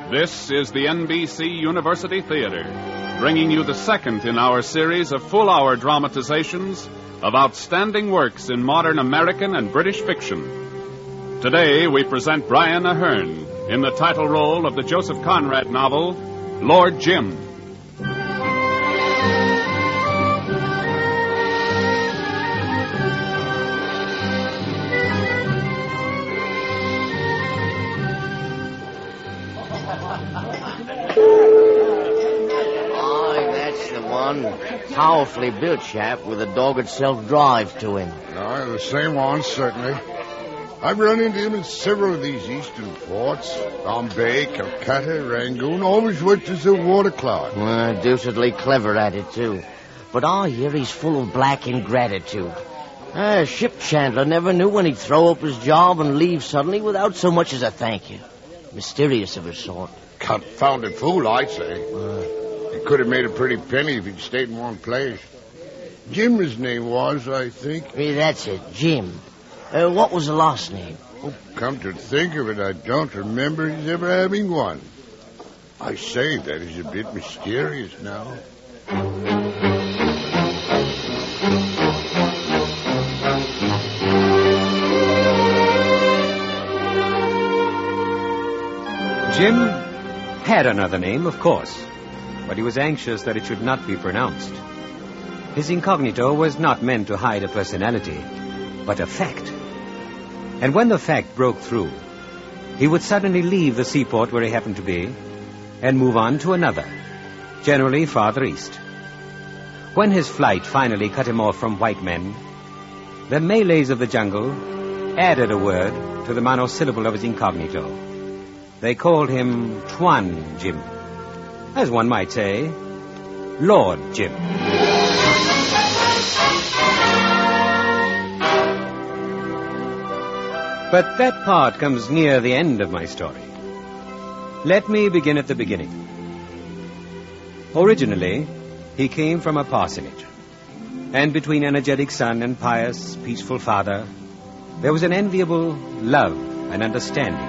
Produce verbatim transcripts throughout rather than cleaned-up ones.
This is the N B C University Theater, bringing you the second in our series of full-hour dramatizations of outstanding works in modern American and British fiction. Today, we present Brian Aherne in the title role of the Joseph Conrad novel, Lord Jim. Powerfully built chap with a dogged self-drive to him. Ah, the same one, certainly. I've run into him in several of these eastern ports. Bombay, Calcutta, Rangoon, always worked as a water clerk. Uh, deucedly clever at it, too. But I hear he's full of black ingratitude. A ship chandler never knew when he'd throw up his job and leave suddenly without so much as a thank you. Mysterious of a sort. Confounded fool, I'd say. Uh, He could have made a pretty penny if he'd stayed in one place. Jim, his name was, I think. Hey, that's it, Jim. Uh, what was the last name? Oh, come to think of it, I don't remember his ever having one. I say, that is a bit mysterious now. Jim had another name, of course, but he was anxious that it should not be pronounced. His incognito was not meant to hide a personality, but a fact. And when the fact broke through, he would suddenly leave the seaport where he happened to be and move on to another, generally farther east. When his flight finally cut him off from white men, the Malays of the jungle added a word to the monosyllable of his incognito. They called him Tuan Jim. As one might say, Lord Jim. But that part comes near the end of my story. Let me begin at the beginning. Originally, he came from a parsonage, and between energetic son and pious, peaceful father, there was an enviable love and understanding.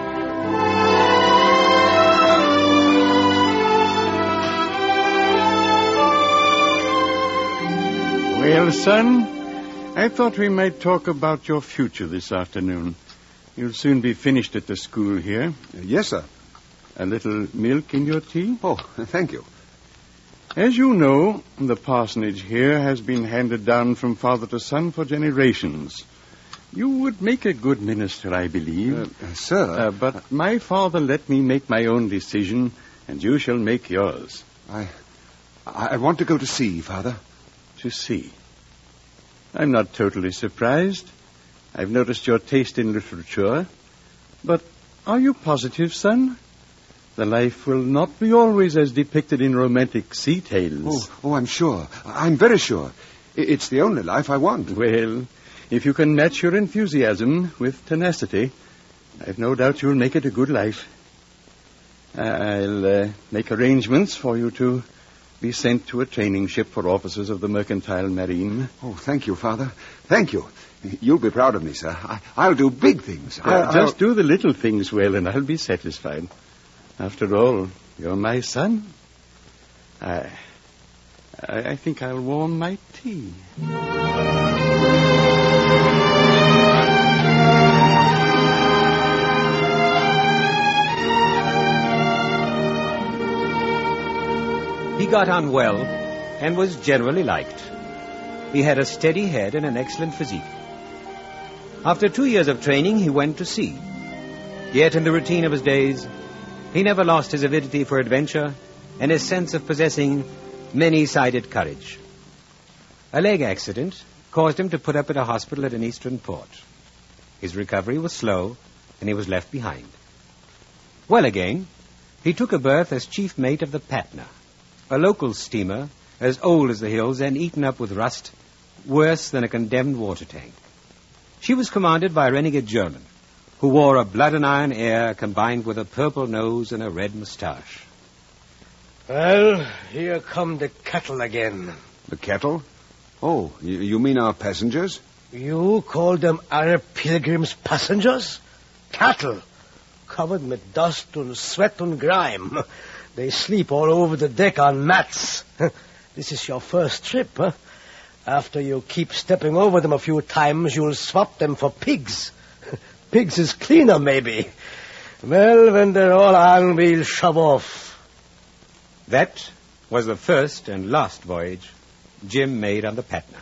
Well, son, I thought we might talk about your future this afternoon. You'll soon be finished at the school here. Uh, yes, sir. A little milk in your tea? Oh, thank you. As you know, the parsonage here has been handed down from father to son for generations. You would make a good minister, I believe. Uh, uh, sir... Uh, but my father let me make my own decision, and you shall make yours. I... I want to go to sea, Father. To sea. I'm not totally surprised. I've noticed your taste in literature. But are you positive, son? The life will not be always as depicted in romantic sea tales. Oh, oh, I'm sure. I'm very sure. It's the only life I want. Well, if you can match your enthusiasm with tenacity, I've no doubt you'll make it a good life. I'll uh, make arrangements for you to be sent to a training ship for officers of the mercantile marine. Oh, thank you, Father. Thank you. You'll be proud of me, sir. I, I'll do big things. Uh, I'll, just I'll... do the little things well, and I'll be satisfied. After all, you're my son. I, I, I think I'll warm my tea. He got on well and was generally liked. He had a steady head and an excellent physique. After two years of training, he went to sea. Yet in the routine of his days, he never lost his avidity for adventure and his sense of possessing many-sided courage. A leg accident caused him to put up at a hospital at an eastern port. His recovery was slow, and he was left behind. Well again, he took a berth as chief mate of the Patna, a local steamer as old as the hills and eaten up with rust, worse than a condemned water tank. She was commanded by a renegade German who wore a blood-and-iron air combined with a purple nose and a red moustache. Well, here come the cattle again. The cattle? Oh, you, you mean our passengers? You call them Arab pilgrims passengers? Cattle? covered with dust and sweat and grime. They sleep all over the deck on mats. This is your first trip, huh? After you keep stepping over them a few times, you'll swap them for pigs. Pigs is cleaner, maybe. Well, when they're all on, we'll shove off. That was the first and last voyage Jim made on the Patna.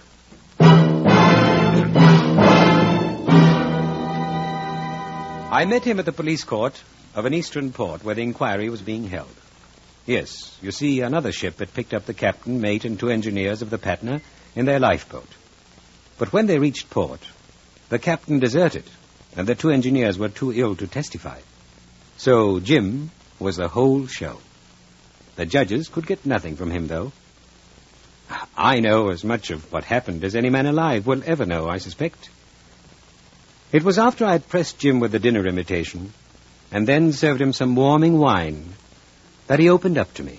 I met him at the police court of an eastern port where the inquiry was being held. Yes, you see, another ship had picked up the captain, mate, and two engineers of the Patna in their lifeboat. But when they reached port, the captain deserted, and the two engineers were too ill to testify. So Jim was the whole show. The judges could get nothing from him, though. I know as much of what happened as any man alive will ever know, I suspect. It was after I had pressed Jim with the dinner invitation and then served him some warming wine that he opened up to me.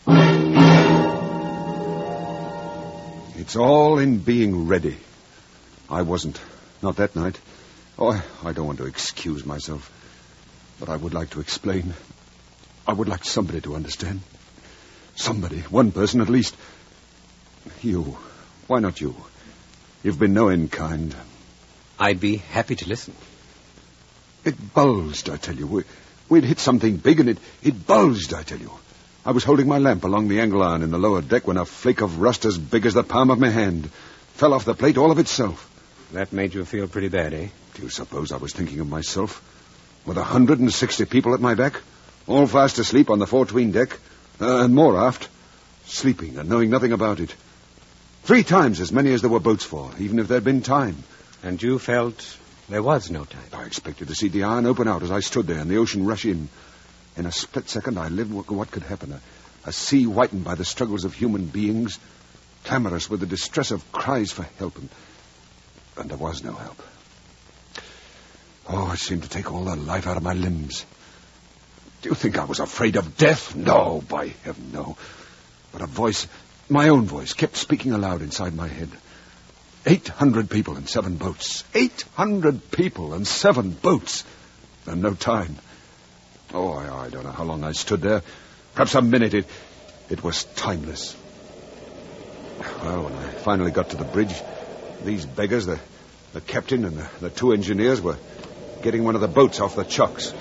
It's all in being ready. I wasn't. Not that night. Oh, I don't want to excuse myself. But I would like to explain. I would like somebody to understand. Somebody, one person at least. You. Why not you? You've been knowing kind. I'd be happy to listen. It bulged, I tell you. We, we'd hit something big and it, it bulged, I tell you. I was holding my lamp along the angle iron in the lower deck when a flake of rust as big as the palm of my hand fell off the plate all of itself. That made you feel pretty bad, eh? Do you suppose I was thinking of myself? With a hundred and sixty people at my back, all fast asleep on the fore-tween deck, uh, and more aft, sleeping and knowing nothing about it. Three times as many as there were boats for, even if there'd been time. And you felt there was no time? I expected to see the iron open out as I stood there and the ocean rush in. In a split second, I lived what, what could happen. A, a sea whitened by the struggles of human beings, clamorous with the distress of cries for help, and, and there was no help. Oh, it seemed to take all the life out of my limbs. Do you think I was afraid of death? No, by heaven, no. But a voice, my own voice, kept speaking aloud inside my head. Eight hundred people and seven boats. Eight hundred people and seven boats. And no time. Oh, I, I don't know how long I stood there. Perhaps a minute. It, it was timeless. Well, when I finally got to the bridge, these beggars, the, the captain and the, the two engineers, were getting one of the boats off the chocks.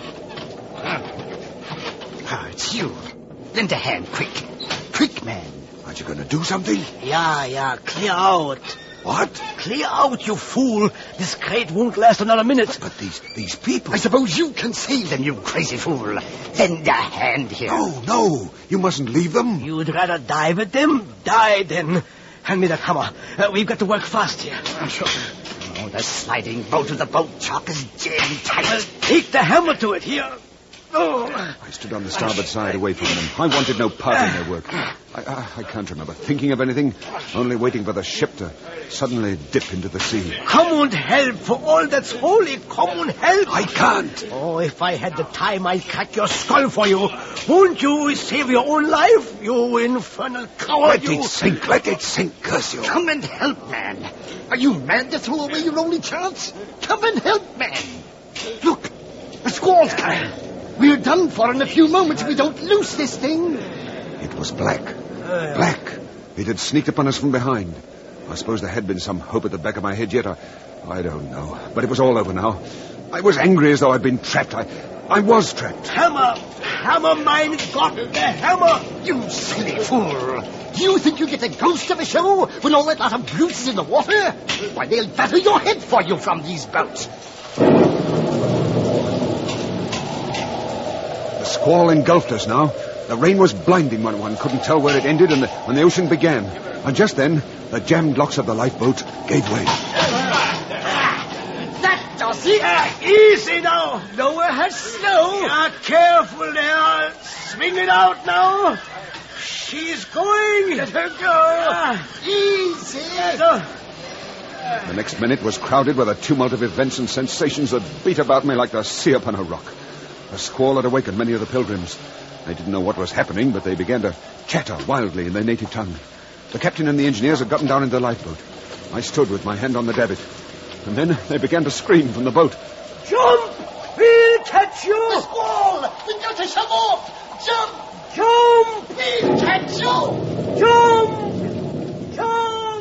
Ah, it's you. Lend a hand, quick. Quick, man. Aren't you going to do something? Yeah, yeah, clear out. What? Clear out, you fool. This crate won't last another minute. But, but these these people... I suppose you can save them, you crazy fool. Lend a hand here. No, no. You mustn't leave them. You'd rather die with them? Die, then. Hand me the hammer. Uh, we've got to work fast here. Uh, sure. Oh, the sliding boat of the boat chock is jammed tight. Well, take the hammer to it here. Oh. I stood on the starboard side away from them. I wanted no part in their work. I, I, I can't remember thinking of anything, only waiting for the ship to suddenly dip into the sea. Come and help. For all that's holy, come and help. I can't. Oh, if I had the time, I'd crack your skull for you. Won't you save your own life, you infernal coward? Let you... it sink. Let it sink, curse you. Come and help, man. Are you mad to throw away your only chance? Come and help, man. Look, the squall's coming. We're done for in a few moments if we don't loose this thing. It was black. Black. It had sneaked upon us from behind. I suppose there had been some hope at the back of my head yet. I, I don't know. But it was all over now. I was angry as though I'd been trapped. I, I was trapped. Hammer! Hammer, mine got the hammer! You silly fool! Do you think you get the ghost of a show when all that lot of brutes is in the water? Why, they'll batter your head for you from these boats. The squall engulfed us now. The rain was blinding when one couldn't tell where it ended and the, when the ocean began. And just then, the jammed locks of the lifeboat gave way. That does it! Uh, easy now. Lower her slow. Yeah, careful there. Swing it out now. She's going. Let her go. Easy. So. The next minute was crowded with a tumult of events and sensations that beat about me like the sea upon a rock. A squall had awakened many of the pilgrims. They didn't know what was happening, but they began to chatter wildly in their native tongue. The captain and the engineers had gotten down into the lifeboat. I stood with my hand on the davit. And then they began to scream from the boat. Jump! We'll catch catch you! The squall! We got to shove off! Jump! Jump! We'll catch you! Jump! Jump!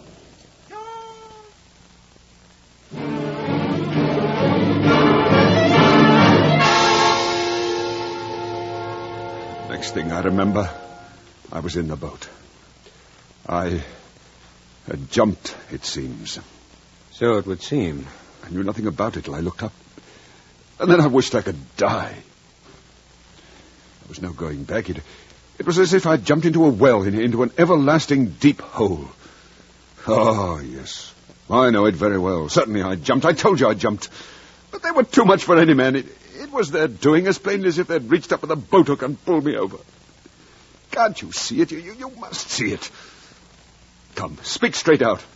Next thing I remember, I was in the boat. I had jumped, it seems. So it would seem. I knew nothing about it till I looked up. And then I wished I could die. There was no going back. It, it was as if I'd jumped into a well, in, into an everlasting deep hole. Oh, yes. I know it very well. Certainly I jumped. I told you I jumped. But they were too much for any man. It, it was their doing, as plainly as if they'd reached up with a boat hook and pulled me over. Can't you see it? You, you, you must see it. Come, speak straight out.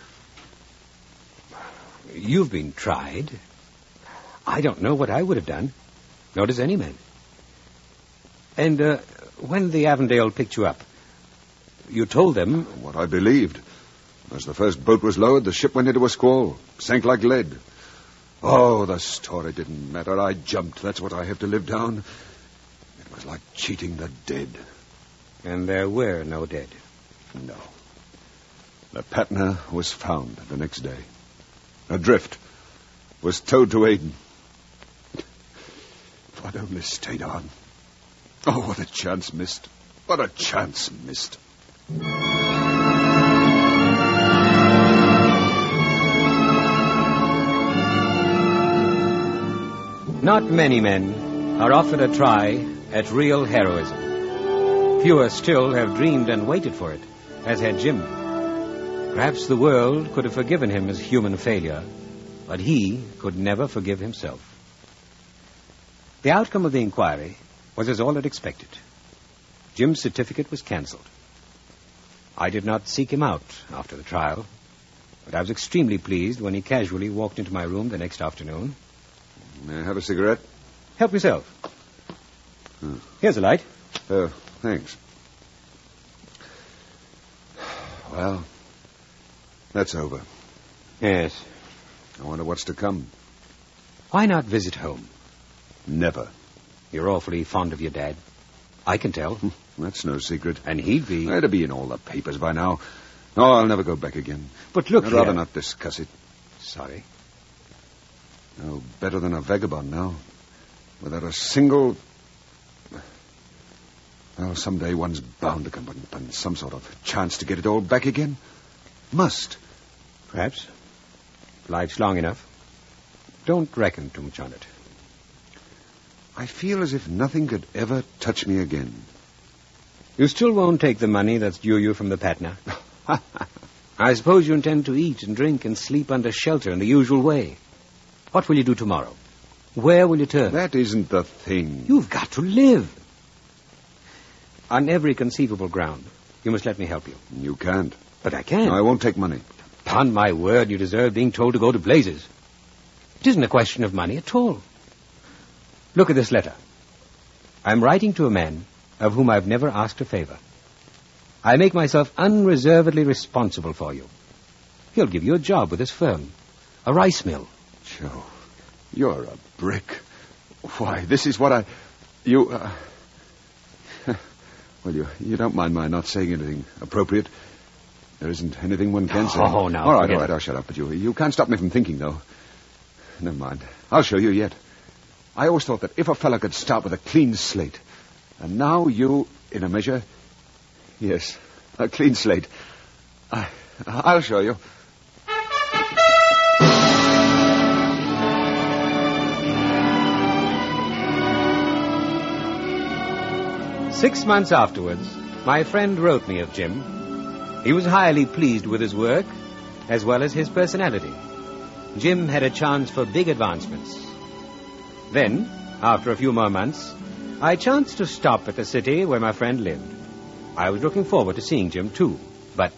You've been tried. I don't know what I would have done. Nor does any man. And uh, when the Avondale picked you up, you told them... What I believed. As the first boat was lowered, the ship went into a squall. Sank like lead. Oh, the story didn't matter. I jumped. That's what I have to live down. It was like cheating the dead. And there were no dead. No. The Patna was found the next day. Adrift. Was towed to Aden. If I'd only stayed on. Oh, what a chance missed. What a chance missed. Not many men are offered a try at real heroism. Fewer still have dreamed and waited for it, as had Jim. Perhaps the world could have forgiven him his human failure, but he could never forgive himself. The outcome of the inquiry was as all had expected. Jim's certificate was cancelled. I did not seek him out after the trial, but I was extremely pleased when he casually walked into my room the next afternoon. May I have a cigarette? Help yourself. Hmm. Here's a light. Oh, thanks. Well, that's over. Yes. I wonder what's to come. Why not visit home? Never. You're awfully fond of your dad. I can tell. That's no secret. And he'd be... That'd be in all the papers by now. No, I'll never go back again. But look I'd here. rather not discuss it. Sorry. No better than a vagabond now. Without a single... Well, someday one's bound to come upon some sort of chance to get it all back again. Must. Perhaps. Life's long enough. Don't reckon too much on it. I feel as if nothing could ever touch me again. You still won't take the money that's due you from the Patna? I suppose you intend to eat and drink and sleep under shelter in the usual way. What will you do tomorrow? Where will you turn? That isn't the thing. You've got to live. On every conceivable ground, you must let me help you. You can't. But I can. No, I won't take money. Upon my word, you deserve being told to go to blazes. It isn't a question of money at all. Look at this letter. I'm writing to a man of whom I've never asked a favor. I make myself unreservedly responsible for you. He'll give you a job with his firm. A rice mill. Joe, you're a brick. Why, this is what I... You... Uh... Well, you, you don't mind my not saying anything appropriate. There isn't anything one can say. Oh, no. All right, forget all right, it. I'll shut up. But you, you can't stop me from thinking, though. Never mind. I'll show you yet. I always thought that if a fella could start with a clean slate, and now you, in a measure... Yes, a clean slate. I, I'll show you. Six months afterwards, my friend wrote me of Jim. He was highly pleased with his work, as well as his personality. Jim had a chance for big advancements. Then, after a few more months, I chanced to stop at the city where my friend lived. I was looking forward to seeing Jim, too, but...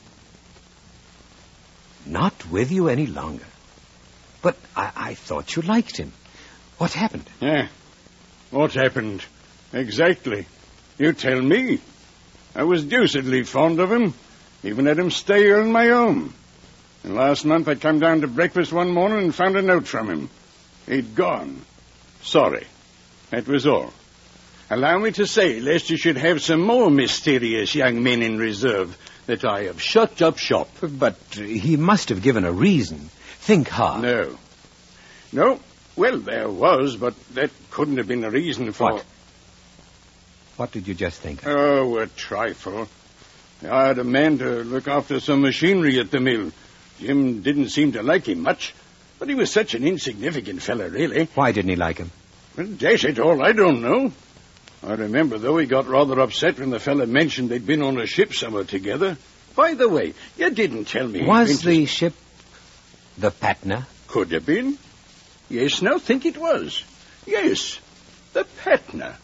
Not with you any longer. But I, I thought you liked him. What happened? Yeah. What happened? Exactly. You tell me. I was deucedly fond of him. Even had him stay here in my home. And last month I came down to breakfast one morning and found a note from him. He'd gone. Sorry. That was all. Allow me to say, lest you should have some more mysterious young men in reserve, that I have shut up shop. But he must have given a reason. Think hard. No. No. Well, there was, but that couldn't have been a reason for... What? What did you just think of? Oh, a trifle. I had a man to look after some machinery at the mill. Jim didn't seem to like him much, but he was such an insignificant fellow, really. Why didn't he like him? Well, dash it all, I don't know. I remember, though, he got rather upset when the fellow mentioned they'd been on a ship somewhere together. By the way, you didn't tell me... Was the ship the Patna? Could have been. Yes, now think it was. Yes, the Patna.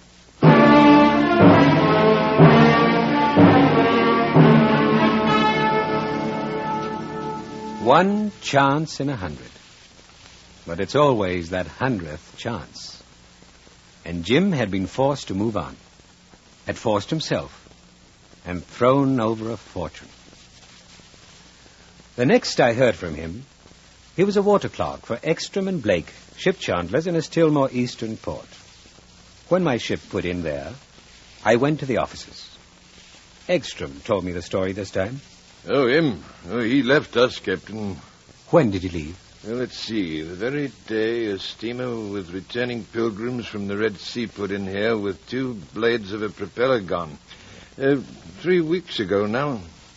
One chance in a hundred. But it's always that hundredth chance. And Jim had been forced to move on. Had forced himself. And thrown over a fortune. The next I heard from him, he was a water clerk for Ekstrom and Blake, ship chandlers in a still more eastern port. When my ship put in there, I went to the offices. Ekstrom told me the story this time. Oh, him? Oh, he left us, Captain. When did he leave? Well, let's see. The very day a steamer with returning pilgrims from the Red Sea put in here with two blades of a propeller gun. Uh, three weeks ago now.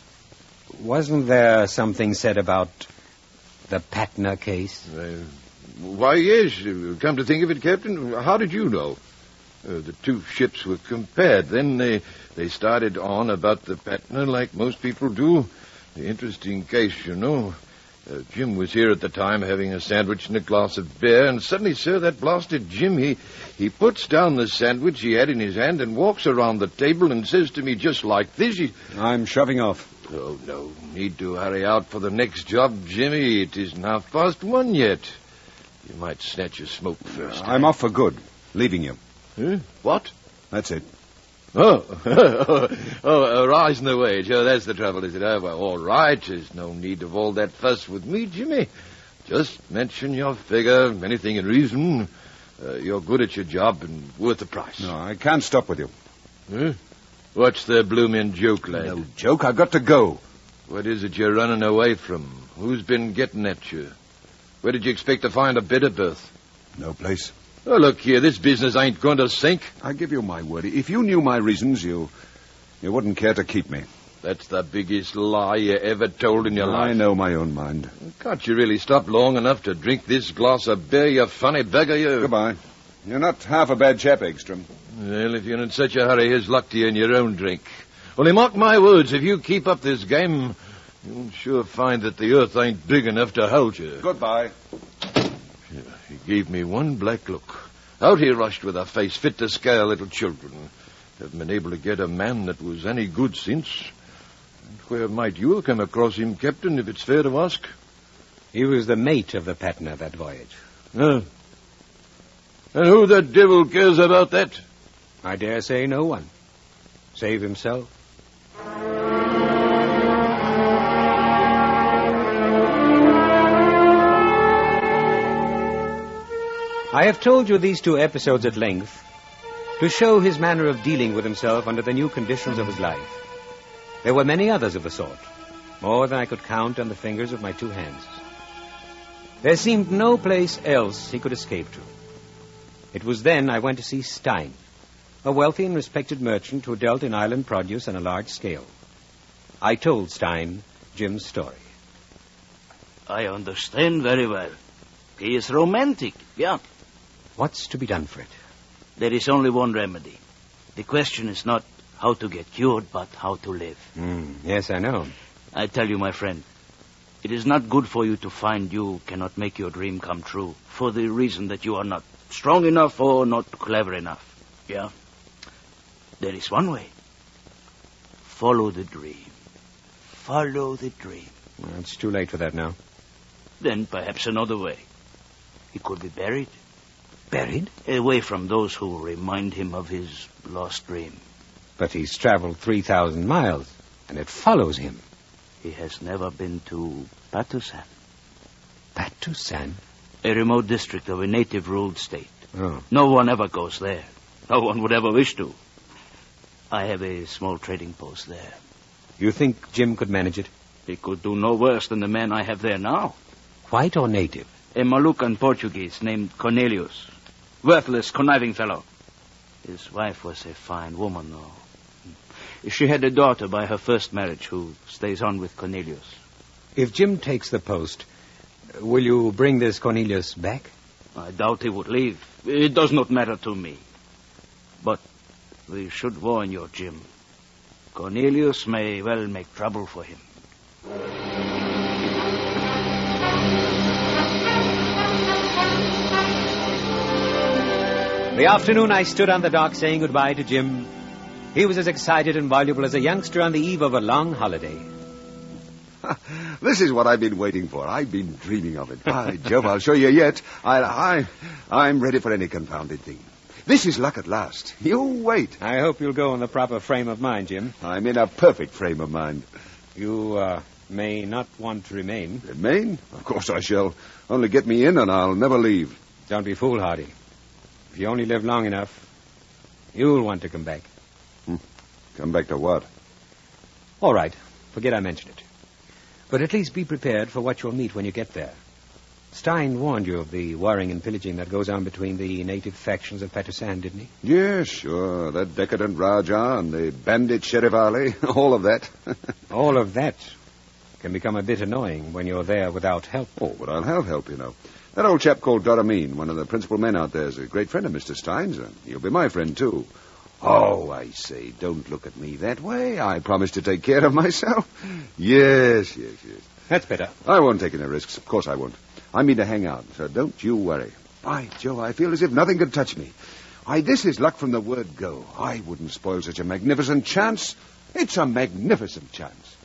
Wasn't there something said about the Patna case? Uh, why, yes. Come to think of it, Captain, how did you know? Uh, the two ships were compared. Then they, they started on about the Patna like most people do. The interesting case, you know. Uh, Jim was here at the time having a sandwich and a glass of beer, and suddenly, sir, that blasted Jim, he, he puts down the sandwich he had in his hand and walks around the table and says to me just like this. He, I'm shoving off. Oh, no need to hurry out for the next job, Jimmy. It isn't half past one yet. You might snatch a smoke first. Uh, I'm off for good. Leaving you. Huh? What? That's it. Oh, oh, oh, uh, rising the wage. Oh, that's the trouble, is it? Oh, well, all right. There's no need of all that fuss with me, Jimmy. Just mention your figure, anything in reason. Uh, you're good at your job and worth the price. No, I can't stop with you. Huh? What's the bloomin' joke, lad? No joke. I've got to go. What is it you're running away from? Who's been getting at you? Where did you expect to find a better berth? No place. Oh, look here, this business ain't going to sink. I give you my word. If you knew my reasons, you you wouldn't care to keep me. That's the biggest lie you ever told in your life. I know my own mind. Can't you really stop long enough to drink this glass of beer, you funny beggar, you? Goodbye. You're not half a bad chap, Ekstrom. Well, if you're in such a hurry, here's luck to you in your own drink. Only mark my words, if you keep up this game, you'll sure find that the earth ain't big enough to hold you. Goodbye. He gave me one black look. Out he rushed with a face fit to scare little children. Haven't been able to get a man that was any good since. And where might you have come across him, Captain, if it's fair to ask? He was the mate of the Patna that voyage. Uh, and who the devil cares about that? I dare say no one. Save himself. I have told you these two episodes at length to show his manner of dealing with himself under the new conditions of his life. There were many others of the sort, more than I could count on the fingers of my two hands. There seemed no place else he could escape to. It was then I went to see Stein, a wealthy and respected merchant who dealt in island produce on a large scale. I told Stein Jim's story. I understand very well. He is romantic, yeah. What's to be done for it? There is only one remedy. The question is not how to get cured, but how to live. Mm, yes, I know. I tell you, my friend, it is not good for you to find you cannot make your dream come true for the reason that you are not strong enough or not clever enough. Yeah? There is one way. Follow the dream. Follow the dream. Well, it's too late for that now. Then perhaps another way. He could be buried. Buried? Away from those who remind him of his lost dream. But he's traveled three thousand miles, and it follows him. He has never been to Patusan. Patusan? A remote district of a native-ruled state. Oh. No one ever goes there. No one would ever wish to. I have a small trading post there. You think Jim could manage it? He could do no worse than the man I have there now. White or native? A Moluccan Portuguese named Cornelius. Worthless, conniving fellow. His wife was a fine woman, though. She had a daughter by her first marriage who stays on with Cornelius. If Jim takes the post, will you bring this Cornelius back? I doubt he would leave. It does not matter to me. But we should warn you, Jim. Cornelius may well make trouble for him. The afternoon I stood on the dock saying goodbye to Jim. He was as excited and voluble as a youngster on the eve of a long holiday. This is what I've been waiting for. I've been dreaming of it. By Jove, I'll show you yet. I, I, I'm ready for any confounded thing. This is luck at last. You wait. I hope you'll go in the proper frame of mind, Jim. I'm in a perfect frame of mind. You uh, may not want to remain. Remain? Of course I shall. Only get me in and I'll never leave. Don't be foolhardy. If you only live long enough, you'll want to come back. Hmm. Come back to what? All right. Forget I mentioned it. But at least be prepared for what you'll meet when you get there. Stein warned you of the warring and pillaging that goes on between the native factions of Patusan, didn't he? Yes, sure. That decadent Raja and the bandit Sheriff Ali. All of that. All of that can become a bit annoying when you're there without help. Oh, but I'll have help, you know. That old chap called Doramin, one of the principal men out there, is a great friend of Mister Stein's. And he'll be my friend, too. Oh, I say, don't look at me that way. I promise to take care of myself. Yes, yes, yes. That's better. I won't take any risks. Of course I won't. I mean to hang out, so don't you worry. By Joe, I feel as if nothing could touch me. Why, this is luck from the word go. I wouldn't spoil such a magnificent chance. It's a magnificent chance.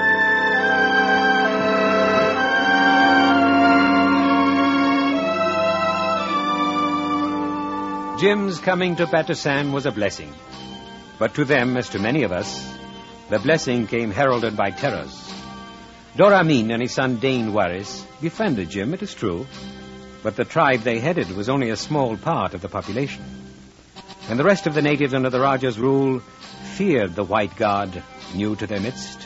Jim's coming to Patusan was a blessing. But to them, as to many of us, the blessing came heralded by terrors. Doramin and his son Dane Waris befriended Jim, it is true, but the tribe they headed was only a small part of the population. And the rest of the natives under the Raja's rule feared the white god new to their midst.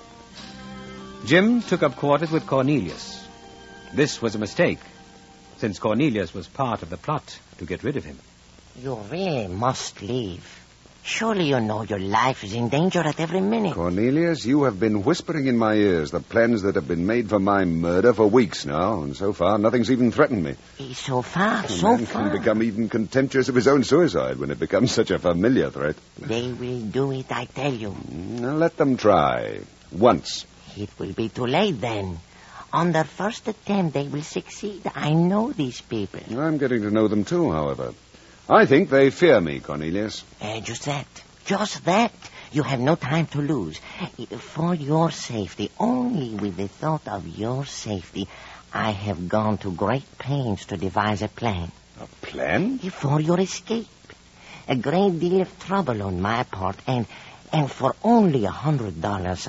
Jim took up quarters with Cornelius. This was a mistake, since Cornelius was part of the plot to get rid of him. You really must leave. Surely you know your life is in danger at every minute. Cornelius, you have been whispering in my ears the plans that have been made for my murder for weeks now, and so far nothing's even threatened me. So far, A so man far. can become even contemptuous of his own suicide when it becomes such a familiar threat. They will do it, I tell you. Now, let them try. Once. It will be too late then. On their first attempt, they will succeed. I know these people. I'm getting to know them too, however. I think they fear me, Cornelius. Uh, just that. Just that. You have no time to lose. For your safety, only with the thought of your safety, I have gone to great pains to devise a plan. A plan? For your escape. A great deal of trouble on my part, and and for only a hundred dollars.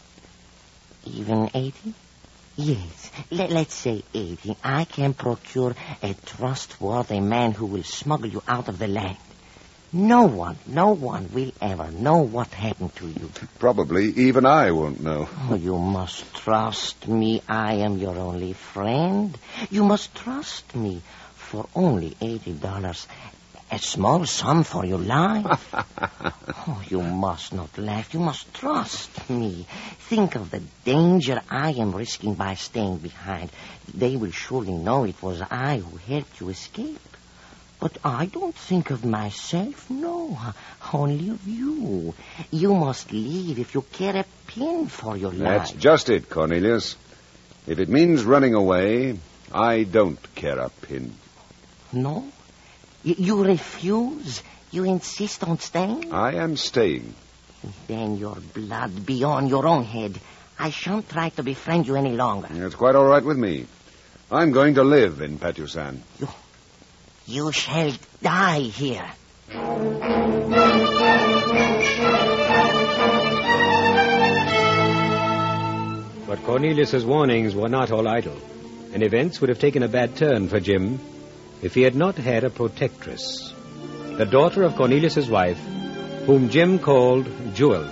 Even eighty? Yes, Let, let's say eighty. I can procure a trustworthy man who will smuggle you out of the land. No one, no one will ever know what happened to you. Probably even I won't know. Oh, you must trust me. I am your only friend. You must trust me for only eighty dollars. A small sum for your life. Oh, you must not laugh. You must trust me. Think of the danger I am risking by staying behind. They will surely know it was I who helped you escape. But I don't think of myself, no. Only of you. You must leave if you care a pin for your life. That's just it, Cornelius. If it means running away, I don't care a pin. No? Y- you refuse? You insist on staying? I am staying. Then your blood be on your own head. I shan't try to befriend you any longer. It's quite all right with me. I'm going to live in Patusan. You, you shall die here. But Cornelius's warnings were not all idle, and events would have taken a bad turn for Jim if he had not had a protectress, the daughter of Cornelius's wife, whom Jim called Jewel.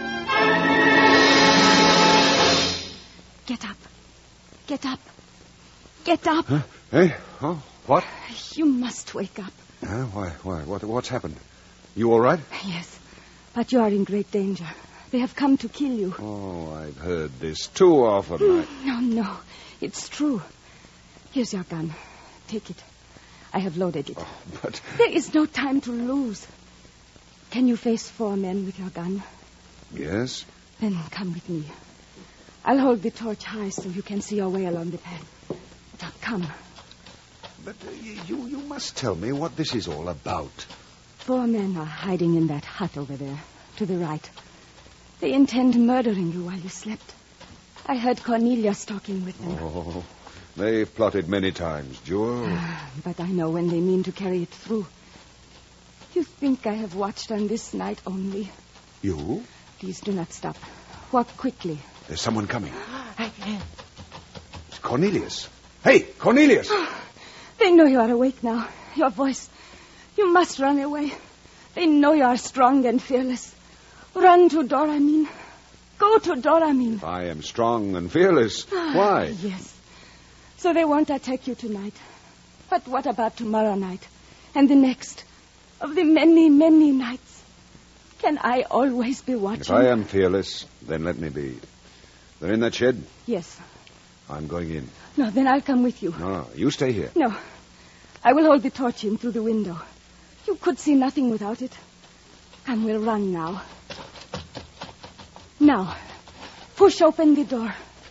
Get up. Get up. Get up. Huh? Hey? Oh, what? You must wake up. Uh, why? Why? What, what's happened? You all right? Yes, but you are in great danger. They have come to kill you. Oh, I've heard this too often. I... No, no. It's true. Here's your gun. Take it. I have loaded it. Oh, but... There is no time to lose. Can you face four men with your gun? Yes. Then come with me. I'll hold the torch high so you can see your way along the path. Now, come. But uh, you, you must tell me what this is all about. Four men are hiding in that hut over there, to the right. They intend murdering you while you slept. I heard Cornelius talking with them. Oh, they've plotted many times, Jewel. But I know when they mean to carry it through. You think I have watched on this night only? You? Please do not stop. Walk quickly. There's someone coming. It's Cornelius. Hey, Cornelius! They know you are awake now. Your voice. You must run away. They know you are strong and fearless. Run to Doramin. Go to Doramin. I am strong and fearless. Why? Yes. So they won't attack you tonight. But what about tomorrow night? And the next? Of the many, many nights? Can I always be watching? If I am fearless, then let me be. They're in that shed? Yes. I'm going in. No, then I'll come with you. No, no, you stay here. No. I will hold the torch in through the window. You could see nothing without it. And we'll run now. Now, push open the door.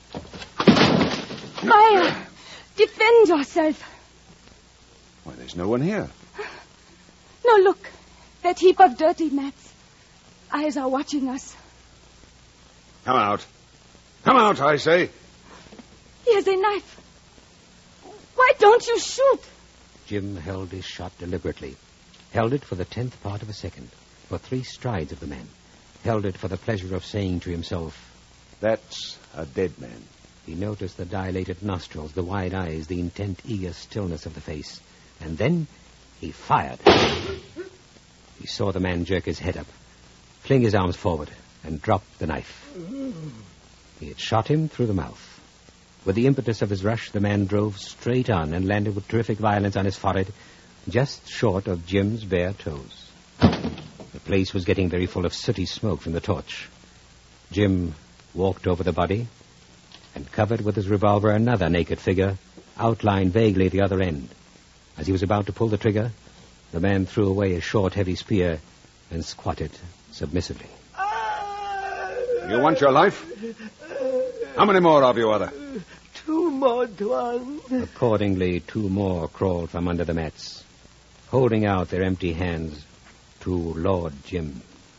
Fire! Defend yourself. Why, there's no one here. No, look. That heap of dirty mats. Eyes are watching us. Come out. Come out, I say. He has a knife. Why don't you shoot? Jim held his shot deliberately. Held it for the tenth part of a second, for three strides of the man. Held it for the pleasure of saying to himself, "That's a dead man." He noticed the dilated nostrils, the wide eyes, the intent, eager stillness of the face. And then he fired. He saw the man jerk his head up, fling his arms forward, and drop the knife. He had shot him through the mouth. With the impetus of his rush, the man drove straight on and landed with terrific violence on his forehead, just short of Jim's bare toes. The place was getting very full of sooty smoke from the torch. Jim walked over the body and covered with his revolver another naked figure, outlined vaguely at the other end. As he was about to pull the trigger, the man threw away his short, heavy spear and squatted submissively. You want your life? How many more of you are there? Two more, Tuan. Accordingly, two more crawled from under the mats, holding out their empty hands to Lord Jim.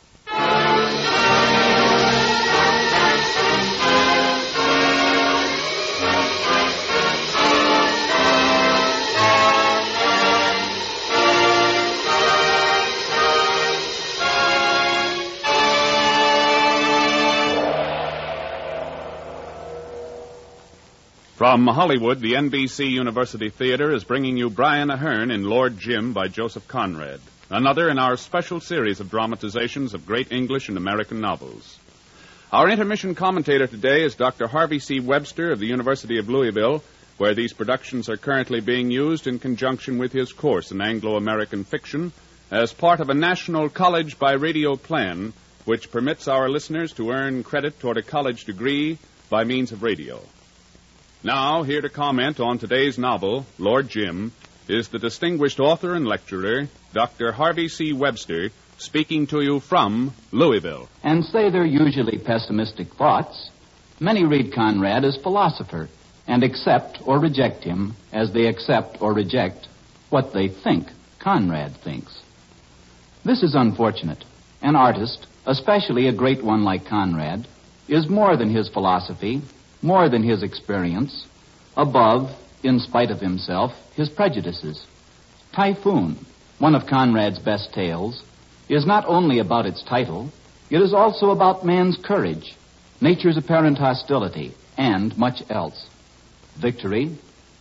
From Hollywood, the N B C University Theater is bringing you Brian Aherne in Lord Jim by Joseph Conrad, another in our special series of dramatizations of great English and American novels. Our intermission commentator today is Doctor Harvey C. Webster of the University of Louisville, where these productions are currently being used in conjunction with his course in Anglo-American fiction as part of a national college by radio plan, which permits our listeners to earn credit toward a college degree by means of radio. Now, here to comment on today's novel, Lord Jim, is the distinguished author and lecturer, Doctor Harvey C. Webster, speaking to you from Louisville. And say they're usually pessimistic thoughts, many read Conrad as philosopher and accept or reject him as they accept or reject what they think Conrad thinks. This is unfortunate. An artist, especially a great one like Conrad, is more than his philosophy, more than his experience, above, in spite of himself, his prejudices. Typhoon, one of Conrad's best tales, is not only about its title, it is also about man's courage, nature's apparent hostility, and much else. Victory,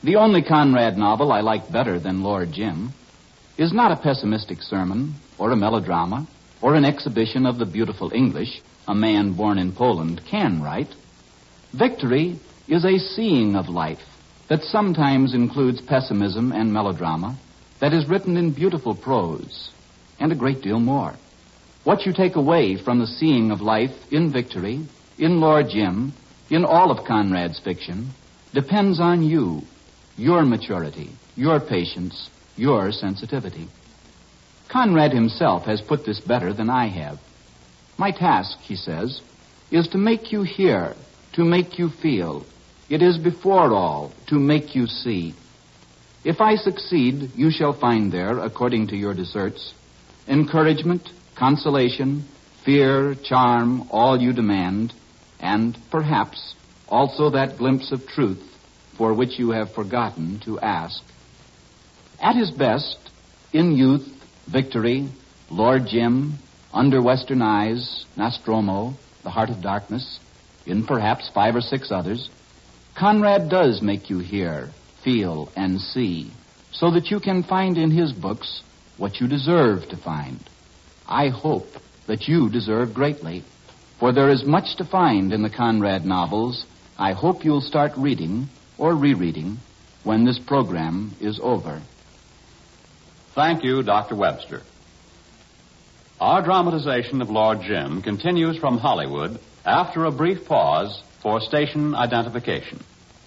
The only Conrad novel I like better than Lord Jim is not a pessimistic sermon or a melodrama or an exhibition of the beautiful English a man born in Poland can write. Victory is a seeing of life that sometimes includes pessimism and melodrama, that is written in beautiful prose, and a great deal more. What you take away from the seeing of life in Victory, in Lord Jim, in all of Conrad's fiction, depends on you, your maturity, your patience, your sensitivity. Conrad himself has put this better than I have. My task, he says, is to make you hear, to make you feel. It is before all to make you see. If I succeed, you shall find there, according to your deserts, encouragement, consolation, fear, charm, all you demand, and perhaps also that glimpse of truth for which you have forgotten to ask. At his best, in youth, Victory, Lord Jim, Under Western Eyes, Nostromo, The Heart of Darkness, in perhaps five or six others, Conrad does make you hear, feel, and see, so that you can find in his books what you deserve to find. I hope that you deserve greatly, for there is much to find in the Conrad novels I hope you'll start reading or rereading when this program is over. Thank you, Doctor Webster. Our dramatization of Lord Jim continues from Hollywood after a brief pause for station identification.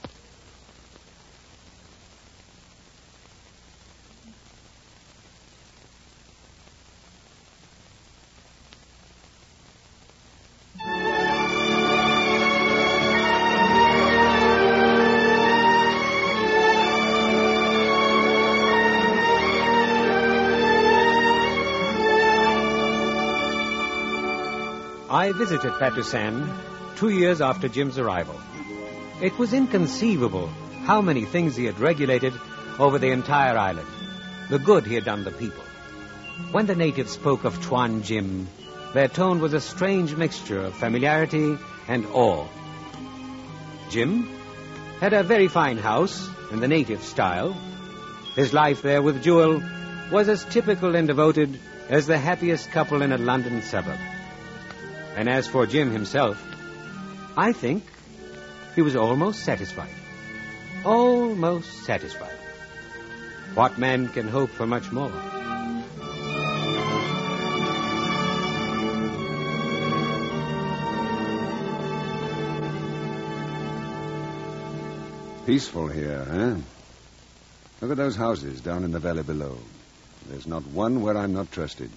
I visited Patusan two years after Jim's arrival. It was inconceivable how many things he had regulated over the entire island, the good he had done the people. When the natives spoke of Tuan Jim, their tone was a strange mixture of familiarity and awe. Jim had a very fine house in the native style. His life there with Jewel was as typical and devoted as the happiest couple in a London suburb. And as for Jim himself, I think he was almost satisfied. Almost satisfied. What man can hope for much more? Peaceful here, huh? Look at those houses down in the valley below. There's not one where I'm not trusted.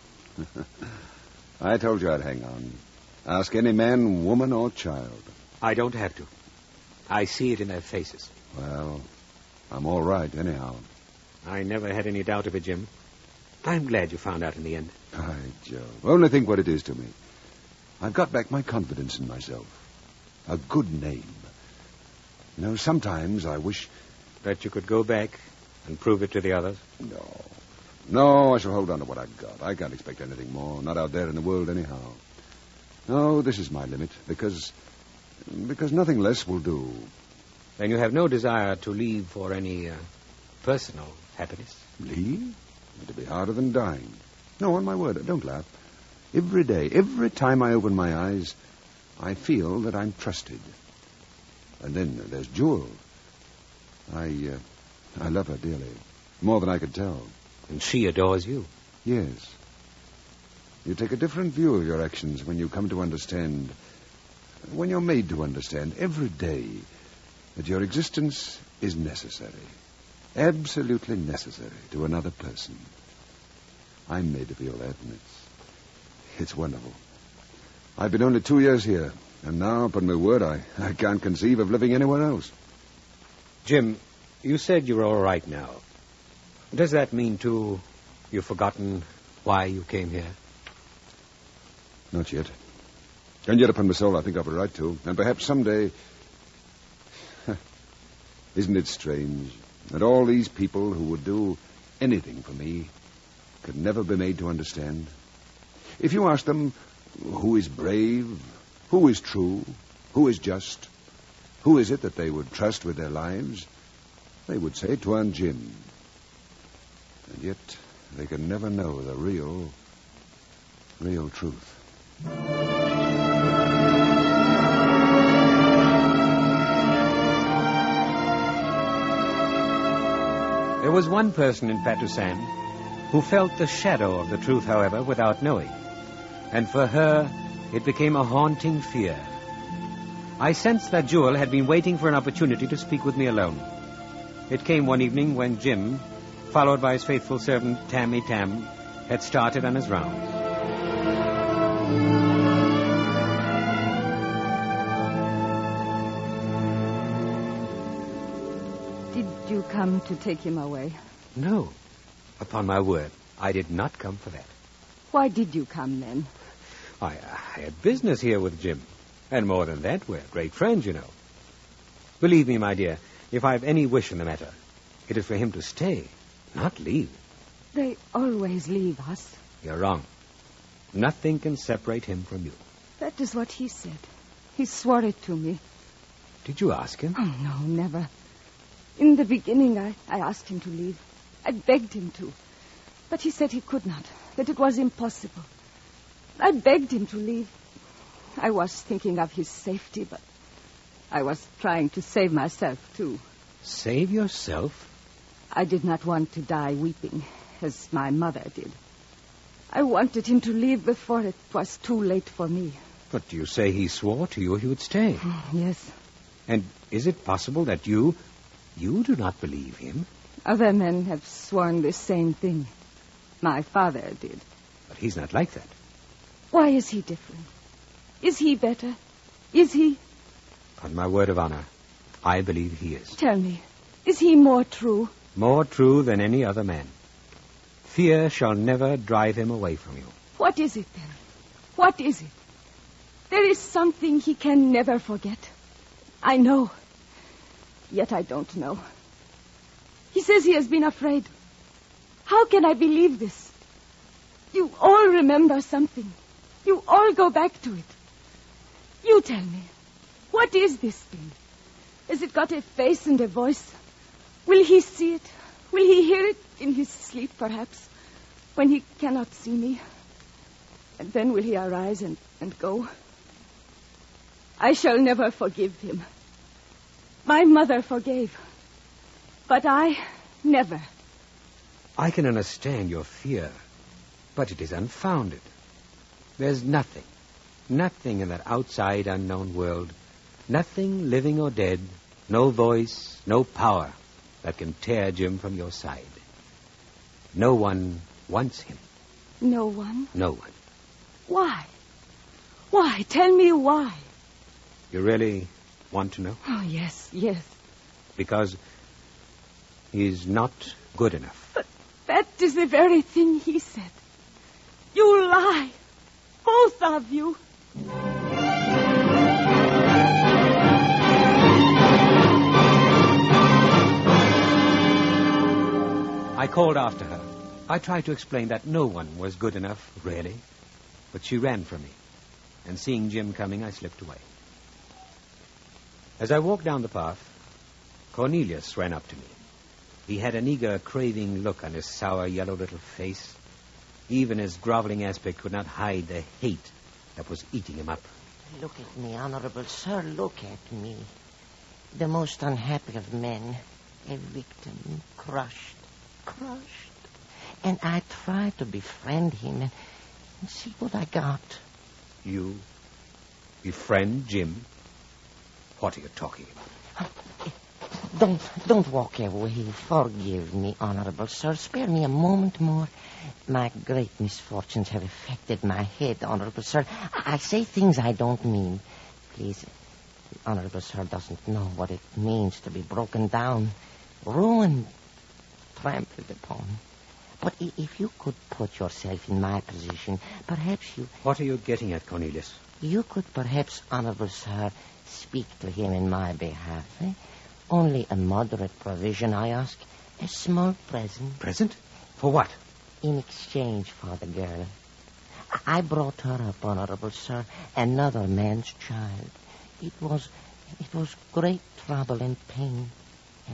I told you I'd hang on. Ask any man, woman, or child. I don't have to. I see it in their faces. Well, I'm all right, anyhow. I never had any doubt of it, Jim. I'm glad you found out in the end. By Jove. Only think what it is to me. I've got back my confidence in myself. A good name. You know, sometimes I wish... That you could go back and prove it to the others? No. No, I shall hold on to what I've got. I can't expect anything more. Not out there in the world, anyhow. No, this is my limit, because... because nothing less will do. Then you have no desire to leave for any uh, personal happiness? Leave? It'll be harder than dying. No, on my word, don't laugh. Every day, every time I open my eyes, I feel that I'm trusted. And then there's Jewel. I, uh, I love her dearly. More than I could tell. And she adores you? Yes. You take a different view of your actions when you come to understand, when you're made to understand every day that your existence is necessary. Absolutely necessary to another person. I'm made to feel that, and it's, it's wonderful. I've been only two years here, and now, upon my word, I, I can't conceive of living anywhere else. Jim, you said you were all right now. Does that mean, too, you've forgotten why you came here? Not yet. And yet, upon my soul, I think I've a right to. And perhaps someday... Isn't it strange that all these people who would do anything for me could never be made to understand? If you ask them who is brave, who is true, who is just, who is it that they would trust with their lives, They would say twan Jim. And yet they can never know the real, real truth. There was one person in Patusan who felt the shadow of the truth, however, without knowing. And for her, it became a haunting fear. I sensed that Jewel had been waiting for an opportunity to speak with me alone. It came one evening when Jim, followed by his faithful servant Tammy Tam, had started on his rounds. Did you come to take him away? No. Upon my word, I did not come for that. Why did you come, then? I, I had business here with Jim. And more than that, we're great friends, you know. Believe me, my dear, if I've any wish in the matter, it is for him to stay, not leave. They always leave us. You're wrong. Nothing can separate him from you. That is what he said. He swore it to me. Did you ask him? Oh, no, never. In the beginning, I, I asked him to leave. I begged him to. But he said he could not, that it was impossible. I begged him to leave. I was thinking of his safety, but I was trying to save myself, too. Save yourself? I did not want to die weeping, as my mother did. I wanted him to leave before it was too late for me. But do you say he swore to you he would stay? Yes. And is it possible that you, you do not believe him? Other men have sworn the same thing. My father did. But he's not like that. Why is he different? Is he better? Is he? On my word of honor, I believe he is. Tell me, is he more true? More true than any other man. Fear shall never drive him away from you. What is it, then? What is it? There is something he can never forget. I know. Yet I don't know. He says he has been afraid. How can I believe this? You all remember something. You all go back to it. You tell me, what is this thing? Has it got a face and a voice? Will he see it? Will he hear it in his sleep, perhaps, when he cannot see me? And then will he arise and, and go? I shall never forgive him. My mother forgave. But I never. I can understand your fear, but it is unfounded. There's nothing, nothing in that outside unknown world, nothing living or dead, no voice, no power that can tear Jim from your side. No one wants him. No one? No one. Why? Why? Tell me why. You really want to know? Oh, yes, yes. Because he's not good enough. But that is the very thing he said. You lie. Both of you. I called after her. I tried to explain that no one was good enough, really. But she ran from me. And seeing Jim coming, I slipped away. As I walked down the path, Cornelius ran up to me. He had an eager, craving look on his sour, yellow little face. Even his groveling aspect could not hide the hate that was eating him up. Look at me, Honorable Sir, look at me. The most unhappy of men. A victim, crushed, crushed. And I tried to befriend him and, and see what I got. You befriend Jim? What are you talking about? Don't, don't walk away. Forgive me, Honorable Sir. Spare me a moment more. My great misfortunes have affected my head, Honorable Sir. I, I say things I don't mean. Please, Honorable Sir doesn't know what it means to be broken down, ruined, trampled upon. But if you could put yourself in my position, perhaps you... What are you getting at, Cornelius? You could perhaps, Honorable Sir, speak to him in my behalf. Eh? Only a moderate provision, I ask. A small present. Present? For what? In exchange for the girl. I brought her up, Honorable Sir, another man's child. It was, it was great trouble and pain. And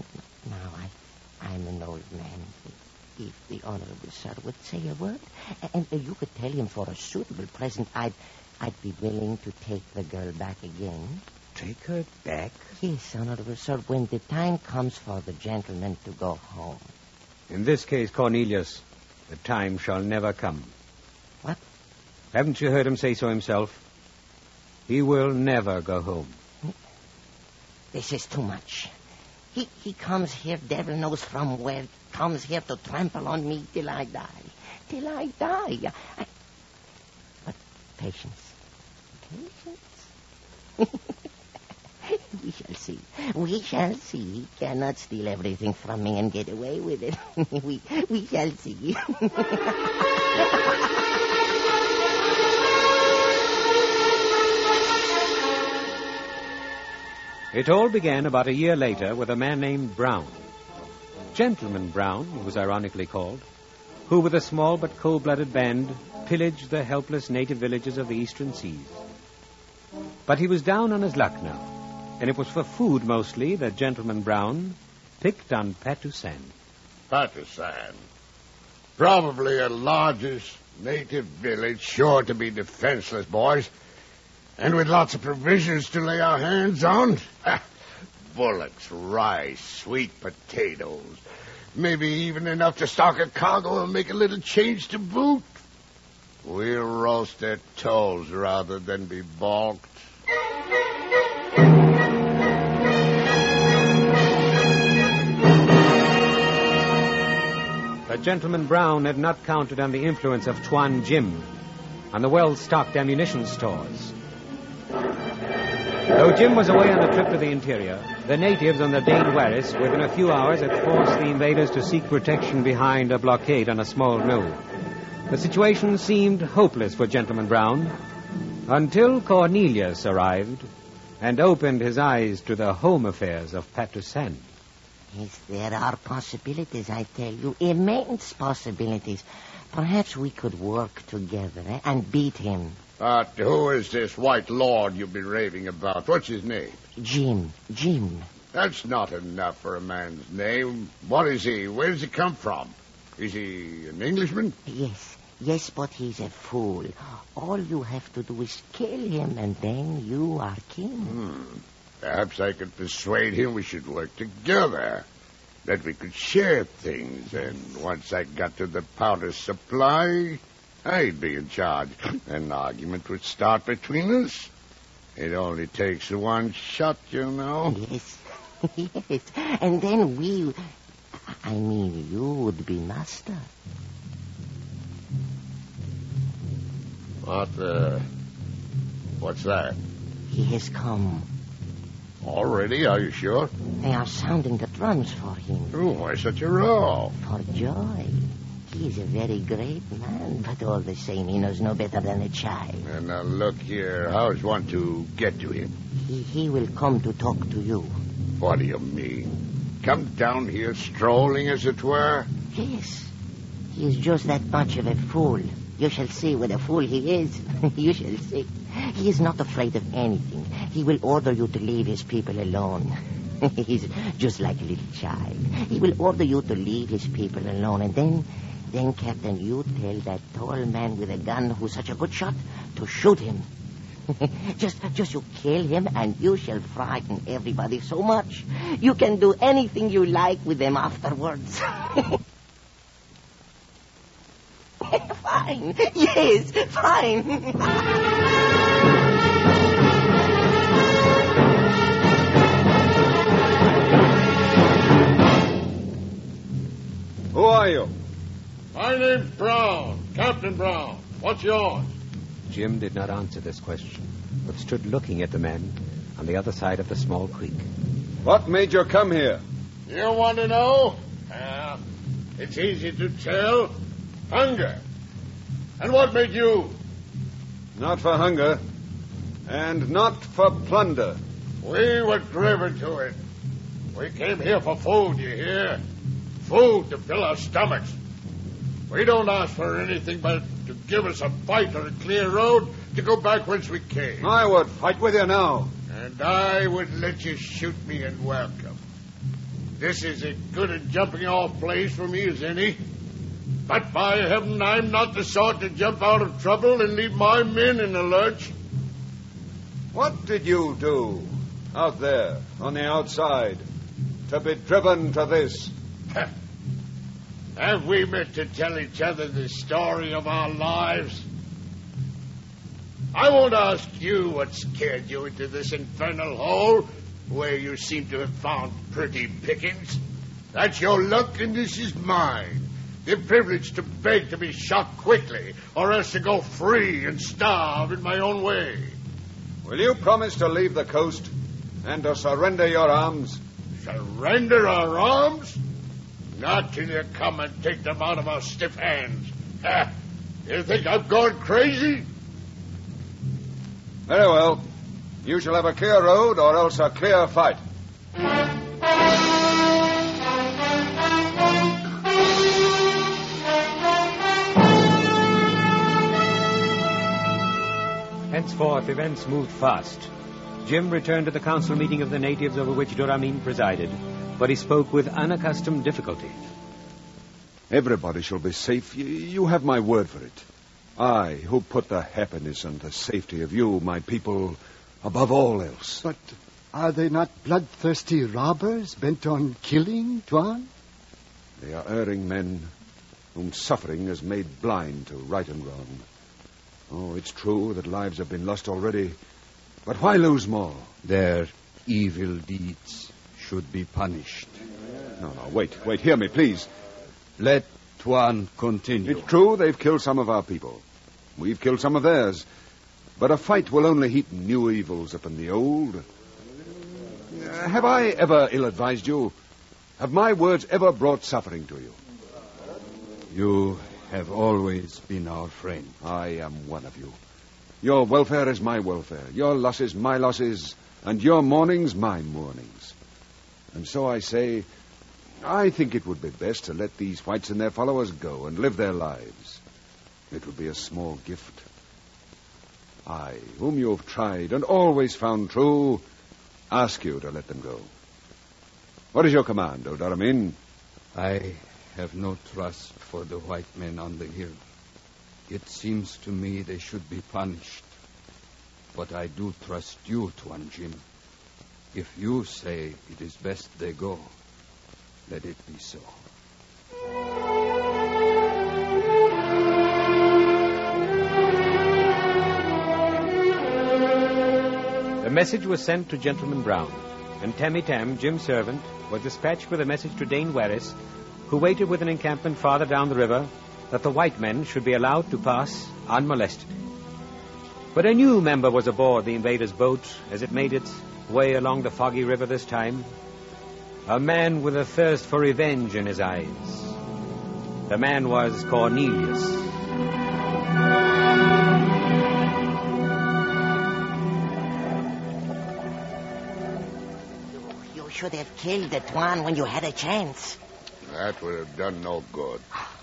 Now, I, I'm an old man. If the Honorable Sir would say a word, and you could tell him for a suitable present, I'd, I'd be willing to take the girl back again. Take her back? Yes, Honorable Sir, when the time comes for the gentleman to go home. In this case, Cornelius, the time shall never come. What? Haven't you heard him say so himself? He will never go home. This is too much. He, he comes here, devil knows from where, comes here to trample on me till I die. Till I die. I... But patience. Patience. We shall see. We shall see. He cannot steal everything from me and get away with it. we, we shall see. It all began about a year later with a man named Brown. Gentleman Brown, he was ironically called, who with a small but cold-blooded band pillaged the helpless native villages of the eastern seas. But he was down on his luck now, and it was for food mostly that Gentleman Brown picked on Patusan. Patusan. Probably a largest native village, sure to be defenseless, boys. And with lots of provisions to lay our hands on. Bullocks, rice, sweet potatoes. Maybe even enough to stock a cargo and make a little change to boot. We'll roast their toes rather than be balked. But Gentleman Brown had not counted on the influence of Tuan Jim, on the well-stocked ammunition stores. Though Jim was away on a trip to the interior, the natives on the Dane Waris within a few hours had forced the invaders to seek protection behind a blockade on a small knoll. The situation seemed hopeless for Gentleman Brown until Cornelius arrived and opened his eyes to the home affairs of Patusan. Yes, there are possibilities, I tell you, immense possibilities. Perhaps we could work together eh, and beat him. But who is this white lord you've been raving about? What's his name? Jim. Jim. That's not enough for a man's name. What is he? Where does he come from? Is he an Englishman? Yes. Yes, but he's a fool. All you have to do is kill him, and then you are king. Hmm. Perhaps I could persuade him we should work together. That we could share things, and once I got to the powder supply, I'd be in charge. An argument would start between us. It only takes one shot, you know. Yes, yes. And then we... I mean, you would be master. What, uh... What's that? He has come. Already? Are you sure? They are sounding the drums for him. Oh, why such a row? For joy. He is a very great man, but all the same, he knows no better than a child. And now look here, how is one to get to him? He, he will come to talk to you. What do you mean? Come down here strolling, as it were? Yes. He is just that much of a fool. You shall see what a fool he is. You shall see. He is not afraid of anything. He will order you to leave his people alone. He's just like a little child. He will order you to leave his people alone, and then... Then, Captain, you tell that tall man with a gun who's such a good shot to shoot him. just just you kill him, and you shall frighten everybody so much. You can do anything you like with them afterwards. Fine. Yes, fine. Who are you? My name's Brown, Captain Brown. What's yours? Jim did not answer this question, but stood looking at the man on the other side of the small creek. What made you come here? You want to know? Uh, it's easy to tell. Hunger. And what made you? Not for hunger, and not for plunder. We were driven to it. We came here for food, you hear? Food to fill our stomachs. We don't ask for anything but to give us a fight or a clear road to go back whence we came. I would fight with you now. And I would let you shoot me in welcome. This is as good a jumping-off place for me as any. But by heaven, I'm not the sort to jump out of trouble and leave my men in the lurch. What did you do out there on the outside to be driven to this? Have we met to tell each other the story of our lives? I won't ask you what scared you into this infernal hole where you seem to have found pretty pickings. That's your luck, and this is mine. The privilege to beg to be shot quickly, or else to go free and starve in my own way. Will you promise to leave the coast and to surrender your arms? Surrender our arms? Not till you come and take them out of our stiff hands. Ha! You think I've gone crazy? Very well. You shall have a clear road or else a clear fight. Henceforth, events moved fast. Jim returned to the council meeting of the natives over which Doramin presided, but he spoke with unaccustomed difficulty. Everybody shall be safe. You, you have my word for it. I, who put the happiness and the safety of you, my people, above all else. But are they not bloodthirsty robbers bent on killing, Tuan? They are erring men whom suffering has made blind to right and wrong. Oh, it's true that lives have been lost already, but why lose more? Their evil deeds should be punished. No, no, wait, wait, hear me, please. Let Tuan continue. It's true they've killed some of our people. We've killed some of theirs. But a fight will only heap new evils upon the old. Uh, have I ever ill-advised you? Have my words ever brought suffering to you? You have always been our friend. I am one of you. Your welfare is my welfare. Your losses, my losses. And your mournings, my mournings. And so I say, I think it would be best to let these whites and their followers go and live their lives. It would be a small gift. I, whom you have tried and always found true, ask you to let them go. What is your command, O Doramin? I have no trust for the white men on the hill. It seems to me they should be punished. But I do trust you, Tuan Jim. If you say it is best they go, let it be so. The message was sent to Gentleman Brown, and Tammy Tam, Jim's servant, was dispatched with a message to Dane Warris, who waited with an encampment farther down the river, that the white men should be allowed to pass unmolested. But a new member was aboard the invaders' boat as it made its way along the foggy river this time. A man with a thirst for revenge in his eyes. The man was Cornelius. You should have killed the Tuan when you had a chance. That would have done no good.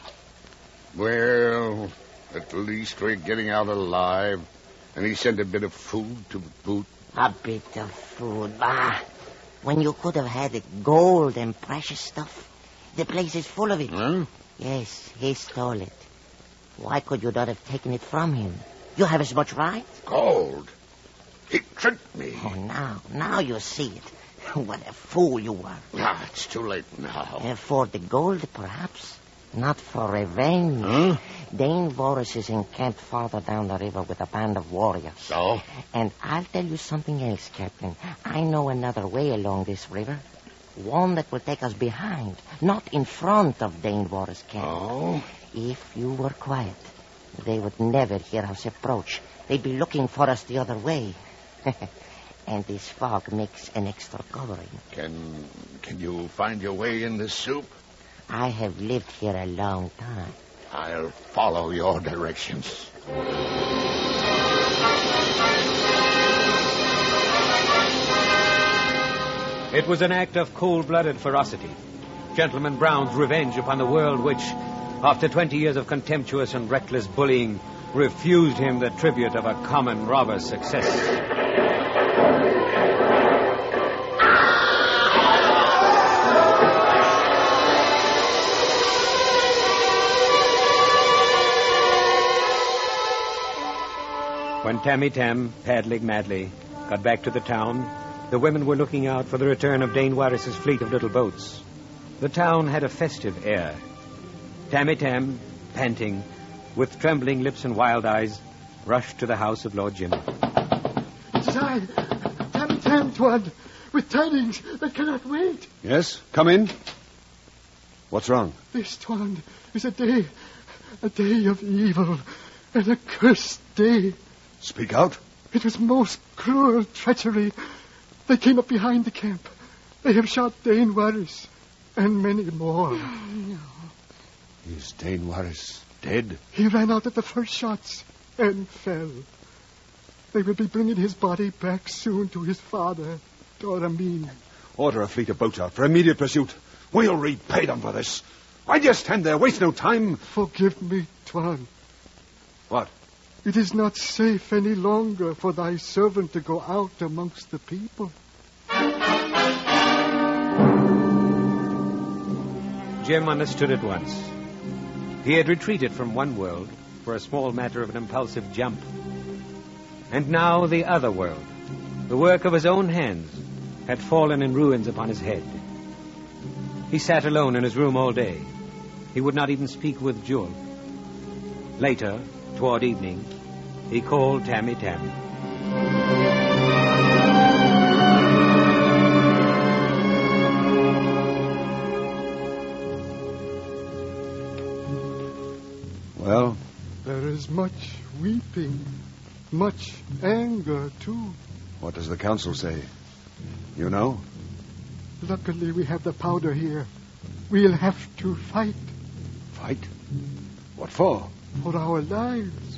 Well, at least we're getting out alive. And he sent a bit of food to boot. A bit of food, bah. When you could have had gold and precious stuff. The place is full of it. Huh? Yes, he stole it. Why could you not have taken it from him? You have as much right. Gold? He tricked me. Oh, now, now you see it. What a fool you were. Ah, it's too late now. Uh, for the gold, perhaps. Not for revenge. Huh? Dane Warris is encamped farther down the river with a band of warriors. So? And I'll tell you something else, Captain. I know another way along this river. One that will take us behind, not in front of Dane Warris' camp. Oh? If you were quiet, they would never hear us approach. They'd be looking for us the other way. And this fog makes an extra covering. Can, can you find your way in this soup? I have lived here a long time. I'll follow your directions. It was an act of cold-blooded ferocity. Gentleman Brown's revenge upon the world which, after twenty years of contemptuous and reckless bullying, refused him the tribute of a common robber's success. When Tammy Tam, paddling madly, got back to the town, the women were looking out for the return of Dane Warris's fleet of little boats. The town had a festive air. Tammy Tam, panting, with trembling lips and wild eyes, rushed to the house of Lord Jim. It is I, Tammy Tam, Tuan, with tidings that cannot wait. Yes? Come in. What's wrong? This, Tuan, is a day, a day of evil, an accursed day. Speak out. It was most cruel treachery. They came up behind the camp. They have shot Dane Warris, and many more. No. Is Dane Warris dead? He ran out at the first shots and fell. They will be bringing his body back soon to his father, Doramin. Order a fleet of boats out for immediate pursuit. We'll repay them for this. Why do you stand there? Waste no time. Forgive me, Tuan. What? It is not safe any longer for thy servant to go out amongst the people. Jim understood at once. He had retreated from one world for a small matter of an impulsive jump. And now the other world, the work of his own hands, had fallen in ruins upon his head. He sat alone in his room all day. He would not even speak with Jewel. Later, toward evening, he called Tammy Tam. Well? There is much weeping, much anger, too. What does the council say? You know? Luckily, we have the powder here. We'll have to fight. Fight? What for? For our lives.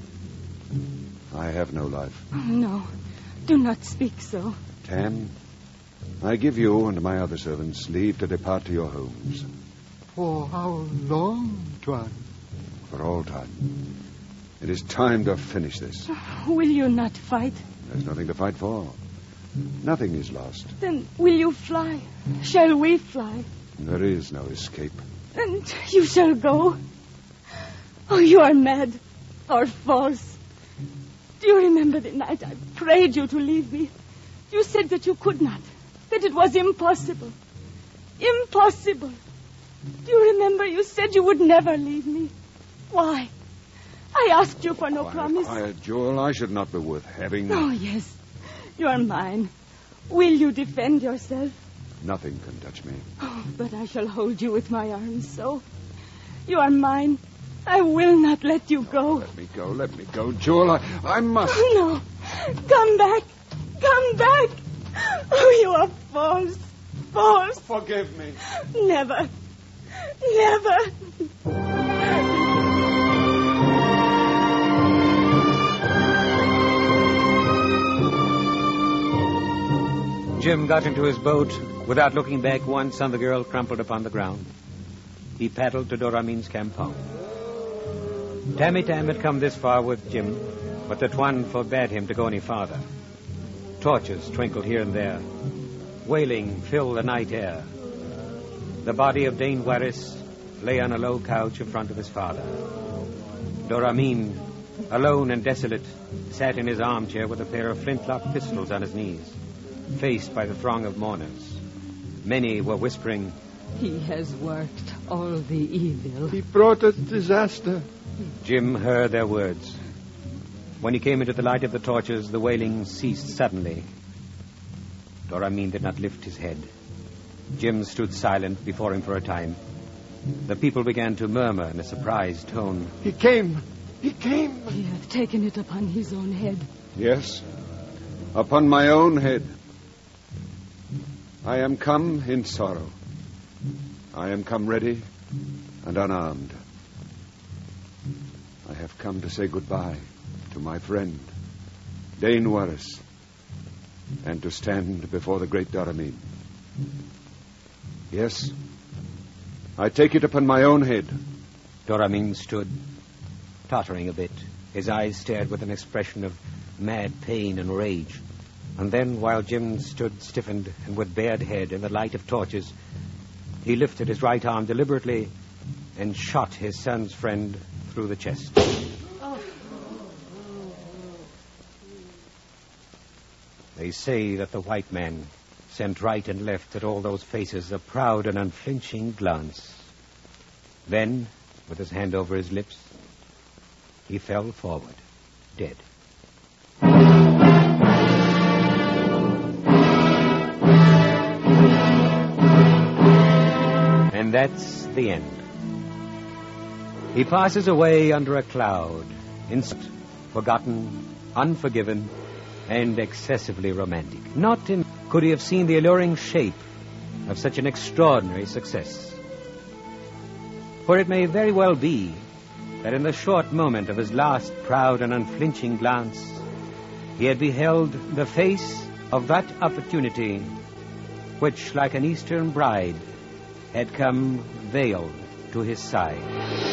I have no life. Oh, no. Do not speak so. Tam, I give you and my other servants leave to depart to your homes. For how long, Tuan? For all time. It is time to finish this. Will you not fight? There's nothing to fight for. Nothing is lost. Then will you fly? Shall we fly? There is no escape. And you shall go? Oh, you are mad or false. Do you remember the night I prayed you to leave me? You said that you could not, that it was impossible. Impossible. Do you remember you said you would never leave me? Why? I asked you for no quiet, promise. Quiet, Jewel. I should not be worth having. Oh, yes. You are mine. Will you defend yourself? Nothing can touch me. Oh, but I shall hold you with my arms so. You are mine. I will not let you go. Let me go. Let me go, Jewel. I, I must. Oh, no. Come back. Come back. Oh, you are false. False. Forgive me. Never. Never. Jim got into his boat without looking back once on the girl crumpled upon the ground. He paddled to Doramin's compound. Tammy Tam had come this far with Jim, but the Tuan forbade him to go any farther. Torches twinkled here and there. Wailing filled the night air. The body of Dane Warris lay on a low couch in front of his father. Doramin, alone and desolate, sat in his armchair with a pair of flintlock pistols on his knees, faced by the throng of mourners. Many were whispering, "He has worked all the evil. He brought us disaster." Jim heard their words. When he came into the light of the torches, the wailing ceased suddenly. Doramin did not lift his head. Jim stood silent before him for a time. The people began to murmur in a surprised tone. He came. He came. He hath taken it upon his own head. Yes, upon my own head. I am come in sorrow. I am come ready and unarmed. I have come to say goodbye to my friend, Dane Warris, and to stand before the great Doramin. Yes, I take it upon my own head. Doramin stood, tottering a bit. His eyes stared with an expression of mad pain and rage. And then, while Jim stood stiffened and with bared head in the light of torches, he lifted his right arm deliberately and shot his son's friend through the chest. They say that the white man sent right and left at all those faces a proud and unflinching glance. Then, with his hand over his lips, he fell forward, dead. And that's the end. He passes away under a cloud, instant, forgotten, unforgiven, and excessively romantic. Not in could he have seen the alluring shape of such an extraordinary success. For it may very well be that in the short moment of his last proud and unflinching glance, he had beheld the face of that opportunity which, like an Eastern bride, had come veiled to his side.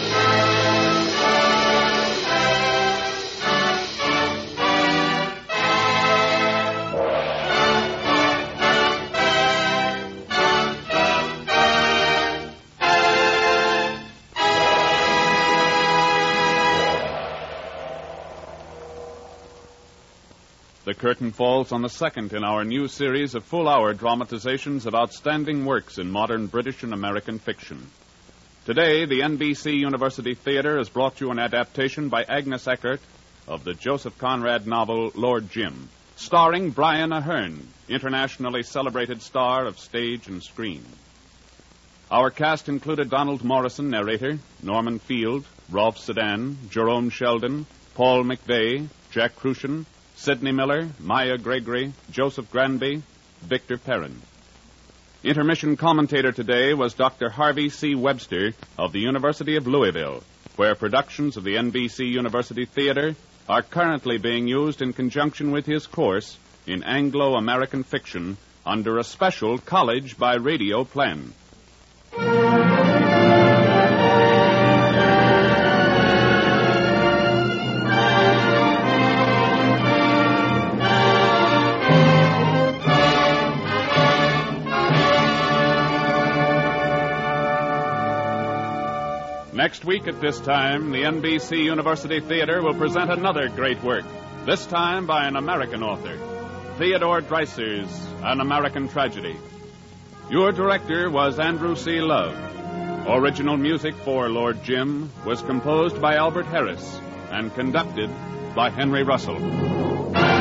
The curtain falls on the second in our new series of full-hour dramatizations of outstanding works in modern British and American fiction. Today, the N B C University Theater has brought you an adaptation by Agnes Eckert of the Joseph Conrad novel Lord Jim, starring Brian Aherne, internationally celebrated star of stage and screen. Our cast included Donald Morrison, narrator, Norman Field, Rolf Sedan, Jerome Sheldon, Paul McVeigh, Jack Crucian, Sidney Miller, Maya Gregory, Joseph Granby, Victor Perrin. Intermission commentator today was Doctor Harvey C. Webster of the University of Louisville, where productions of the N B C University Theater are currently being used in conjunction with his course in Anglo-American fiction under a special college by radio plan. Next week at this time, the N B C University Theater will present another great work, this time by an American author, Theodore Dreiser's An American Tragedy. Your director was Andrew C. Love. Original music for Lord Jim was composed by Albert Harris and conducted by Henry Russell.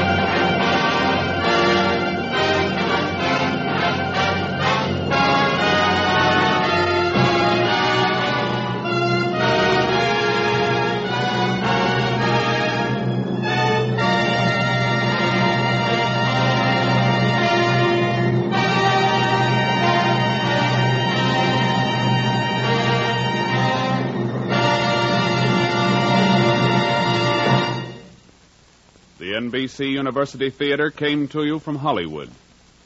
The N B C University Theater came to you from Hollywood.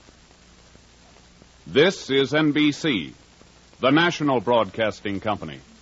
This is N B C, the national broadcasting company.